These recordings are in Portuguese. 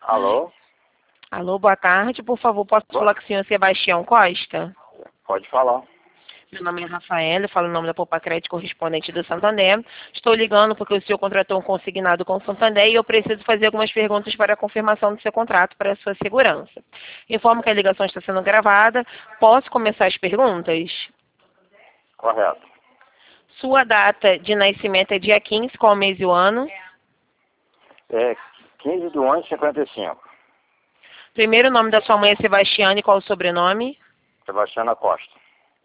Alô? Alô, boa tarde. Por favor, posso falar com o senhor Sebastião Costa? Pode falar. Meu nome é Rafaela, eu falo em nome da Poupa Crédito correspondente do Santander. Estou ligando porque o senhor contratou um consignado com o Santander e eu preciso fazer algumas perguntas para a confirmação do seu contrato para a sua segurança. Informo que a ligação está sendo gravada. Posso começar as perguntas? Correto. Sua data de nascimento é dia 15, qual mês e o ano? É 15 do 11 de 55. Primeiro nome da sua mãe é Sebastiane, qual o sobrenome? Sebastiana Costa.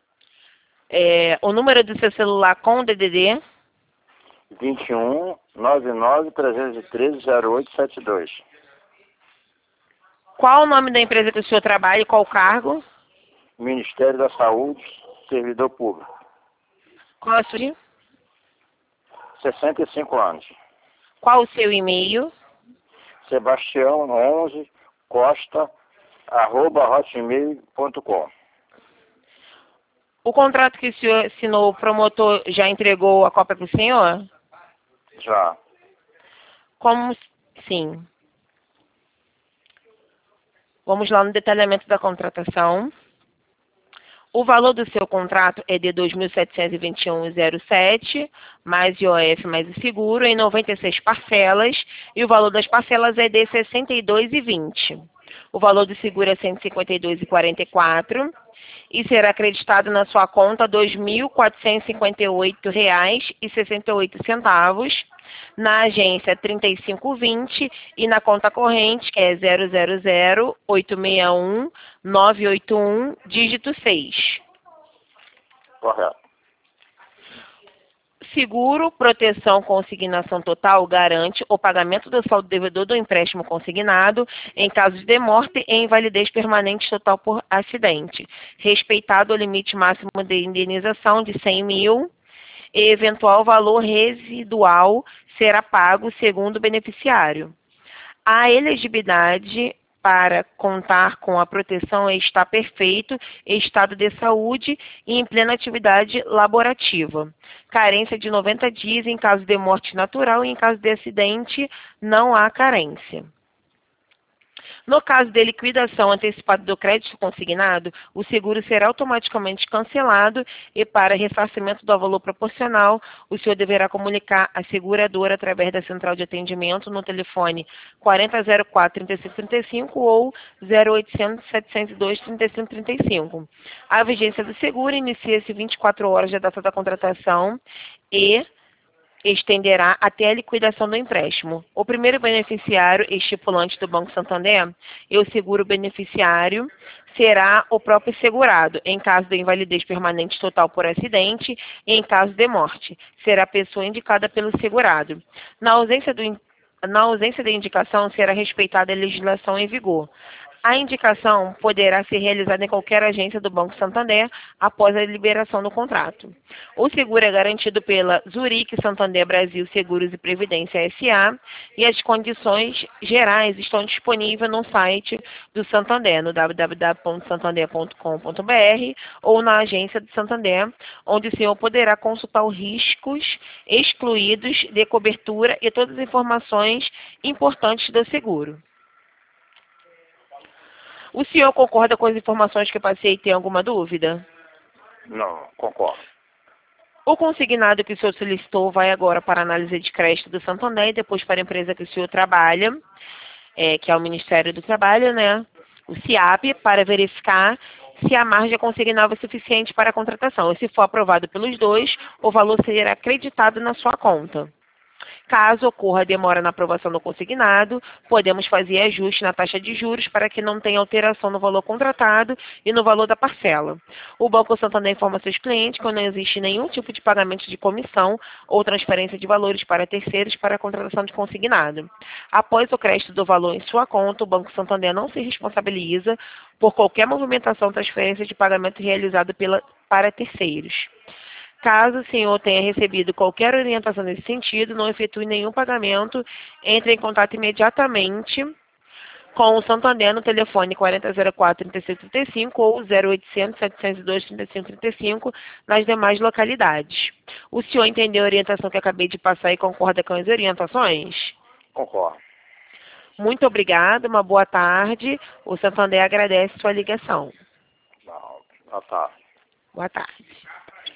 O número do seu celular com o DDD? 21 99 313 0872. Qual o nome da empresa que o senhor trabalha e qual o cargo? Ministério da Saúde, servidor público. Qual a sua? 65 anos. Qual o seu e-mail? Sebastião 11 Costa @hotmail.com. O contrato que o senhor assinou, o promotor já entregou a cópia para o senhor? Já. Como sim. Vamos lá no detalhamento da contratação. O valor do seu contrato é de R$ 2.721,07, mais IOF mais o seguro, em 96 parcelas, e o valor das parcelas é de R$ 62,20. O valor do seguro é R$ 152,44 e será acreditado na sua conta R$ 2.458,68, na agência 3520 e na conta corrente, que é 000-861-981, dígito 6. Correto. Seguro, proteção, consignação total garante o pagamento do saldo devedor do empréstimo consignado em caso de morte e invalidez permanente total por acidente, respeitado o limite máximo de indenização de 100 mil e eventual valor residual será pago segundo o beneficiário. A elegibilidade para contar com a proteção está perfeito, estado de saúde e em plena atividade laborativa. Carência de 90 dias em caso de morte natural e em caso de acidente não há carência. No caso de liquidação antecipada do crédito consignado, o seguro será automaticamente cancelado e, para ressarcimento do valor proporcional, o senhor deverá comunicar a seguradora através da central de atendimento no telefone 4004-3535 ou 0800-702-3535. A vigência do seguro inicia-se 24 horas da data da contratação e estenderá até a liquidação do empréstimo. O primeiro beneficiário estipulante do Banco Santander e o seguro beneficiário será o próprio segurado, em caso de invalidez permanente total por acidente e em caso de morte. Será a pessoa indicada pelo segurado. Na ausência de indicação, será respeitada a legislação em vigor. A indicação poderá ser realizada em qualquer agência do Banco Santander após a liberação do contrato. O seguro é garantido pela Zurique Santander Brasil Seguros e Previdência S.A. e as condições gerais estão disponíveis no site do Santander, no www.santander.com.br ou na agência do Santander, onde o senhor poderá consultar os riscos excluídos de cobertura e todas as informações importantes do seguro. O senhor concorda com as informações que eu passei e tem alguma dúvida? Não, concordo. O consignado que o senhor solicitou vai agora para a análise de crédito do Santander e depois para a empresa que o senhor trabalha, que é o Ministério do Trabalho, né? O SIAP, para verificar se a margem consignável é suficiente para a contratação. E se for aprovado pelos dois, o valor será acreditado na sua conta. Caso ocorra demora na aprovação do consignado, podemos fazer ajuste na taxa de juros para que não tenha alteração no valor contratado e no valor da parcela. O Banco Santander informa seus clientes que não existe nenhum tipo de pagamento de comissão ou transferência de valores para terceiros para a contratação de consignado. Após o crédito do valor em sua conta, o Banco Santander não se responsabiliza por qualquer movimentação ou transferência de pagamento realizado para terceiros. Caso o senhor tenha recebido qualquer orientação nesse sentido, não efetue nenhum pagamento, entre em contato imediatamente com o Santander no telefone 4004-3635 ou 0800-702-3535 nas demais localidades. O senhor entendeu a orientação que acabei de passar e concorda com as orientações? Concordo. Muito obrigada, uma boa tarde. O Santander agradece sua ligação. Não, tá. Boa tarde.